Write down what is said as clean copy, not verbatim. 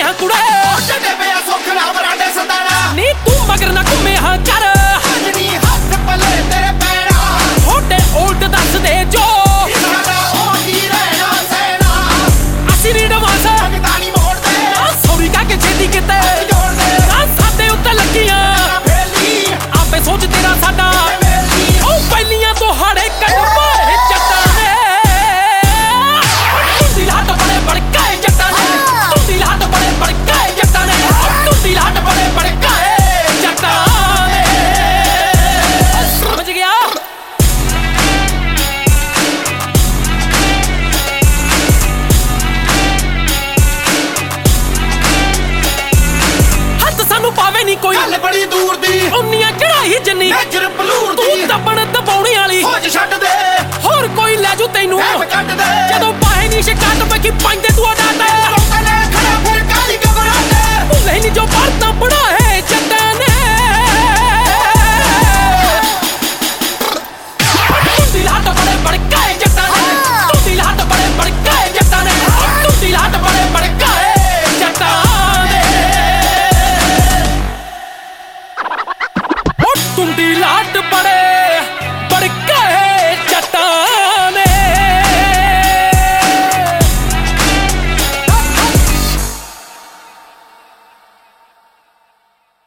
ਹਾਂ ਕੁੜੇ ਚੱਡੇ ਪਿਆ ਸੋਖਣਾ ਬਰਾਡੇ ਸਤਾਣਾ ਨੀ ਤੂੰ ਮਗਰ ਨਾ ਘੁੰਮੇ ਹਾਂ ਕਰ ਨਹੀਂ ਹੱਥ ਪੱਲੇ ਤੇਰੇ ਪੈਣਾ ਛੋਟੇ ਉਲਟ ਦੱਸਦੇ ਜੋ ਸਾਡਾ ਉਹ ਕੀ ਰਹਿਣਾ ਸੈਨਾ ਅਸੀਂ ਨੀ ਡਵਾਂਸ ਭਗਤਾਂ ਨੀ ਮੋੜਦੇ ਸੌਰੀ ਕਾ ਕੇ ਛੇਤੀ ਕਿਤੇ ਜੋੜਦੇ ਸਾਡੇ ਉੱਤੇ ਲੱਗੀਆਂ ਫੇਲੀ ਆਪੇ ਸੋਚ ਤੇਰਾ ਸਾਡਾ ਵੇਲੀ ਉਹ ਪਹਿਲੀਆਂ ਤੋਂ ਹਾੜੇ ਕੱਢ ਪਾਏ ਜੱਟਾਂ ਨੇ ਤੂੰ ਦੀ ਲਾਟ ਬੜੇ ਬੜਕਾਏ ਜੱਟਾਂ ਨੇ ਤੂੰ ਦੀ ਲਾਟ ਬੜੇ ਬੜਕਾਏ ਜੱਟਾਂ ਨੇ ਤੂੰ ਦੀ ਲਾਟ ਬੜੇ ਬੜਕਾਏ ਜੱਟਾਂ ਨੇ ਸਮਝ ਗਿਆ ਹੱਥ ਸਾਨੂੰ ਪਾਵੇ ਨਹੀਂ ਕੋਈ ਗੱਲ ਬੜੀ ਦੂਰ ਦੀ ਉਨੀਆਂ ਚੜਾਈ ਜੰਨੀ ਨਜ਼ਰ ਬਲੂਰ ਤੂੰ ਦੀ ਦੱਬਣ ਦਬਾਉਣੀ ਵਾਲੀ ਫੌਜ ਛੱਡ ਦੇ ਹੋਰ ਕੋਈ ਲੈ ਜੂ ਤੈਨੂੰ ਐਵੇਂ ਕੱਢ ਦੇ ਜਦੋਂ ਪਾਏ ਨਹੀਂ ਸ਼ਿਕਾਇਤ ਪੱਕੀ ਪੰਜ ਦੇ ਤੂੰ ਡਾਟਾ